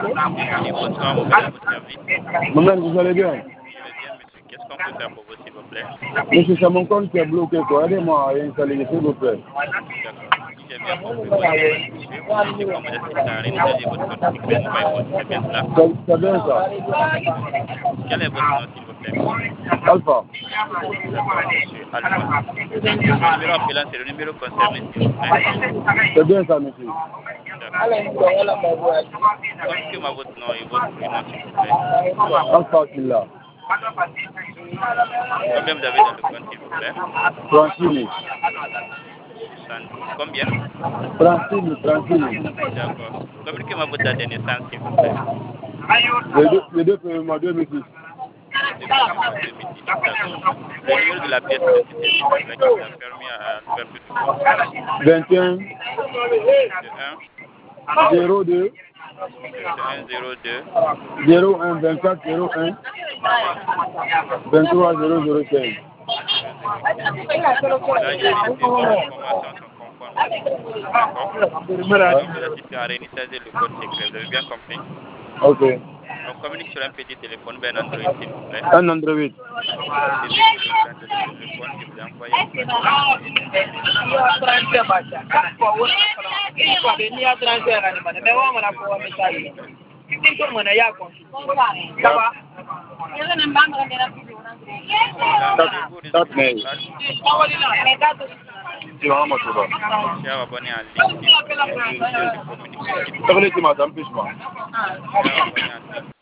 Oui, bonsoir, mon père, à votre service. Maman, vous allez bien? Oui, je vais bien, monsieur. Qu'est-ce qu'on peut faire pour vous, s'il vous plaît? Monsieur, c'est mon compte qui est bloqué, quoi. Aidez-moi à installer, s'il vous plaît. D'accord. Si j'ai bien compris votre demande, monsieur, vous désirez qu'on vous assiste à réinitialiser votre compte Secret Mobile Phone. C'est bien cela? C'est bien ça. Quel est votre nom, s'il vous plaît? Alpha. D'accord, monsieur Alpha. Le numéro appelant, c'est le numéro concerné, s'il vous plaît. C'est bien ça, monsieur. D'accord. Communiquez-moi votre nom et votre prénom, s'il vous plaît. Alpha Killa. D'accord. Combien vous avez dans le compte, s'il vous plaît? Francine. 70. Combien? Francine. D'accord. Communiquez-moi votre date de naissance, s'il vous plaît. Les deux premiers mois 2006. Le 2 février 2010. D'accord. Le numéro de la pièce d'identité, s'il vous plaît, qui vous a permis à l'ouverture du compte. 21 21 02 21 02 01 24 01 23 005. 005. Là, j'ai vérifié vos informations sont conformes à ce qu'il faut. D'accord. Donc, vous assistez à réinitialiser le code secret. Vous avez bien compris? Ok. On communique sur un petit téléphone, ben Android, s'il vous plaît. Un Android. Profitez sur l'écran de le téléphone. Je vous ai envoyé un message sur WhatsApp. S'il vous plaît. L'avez-vous reçu le message? Cher abonné en ligne, s'il vous plaît, veuillez se communiquer, s'il vous plaît. Cher abonné en ligne.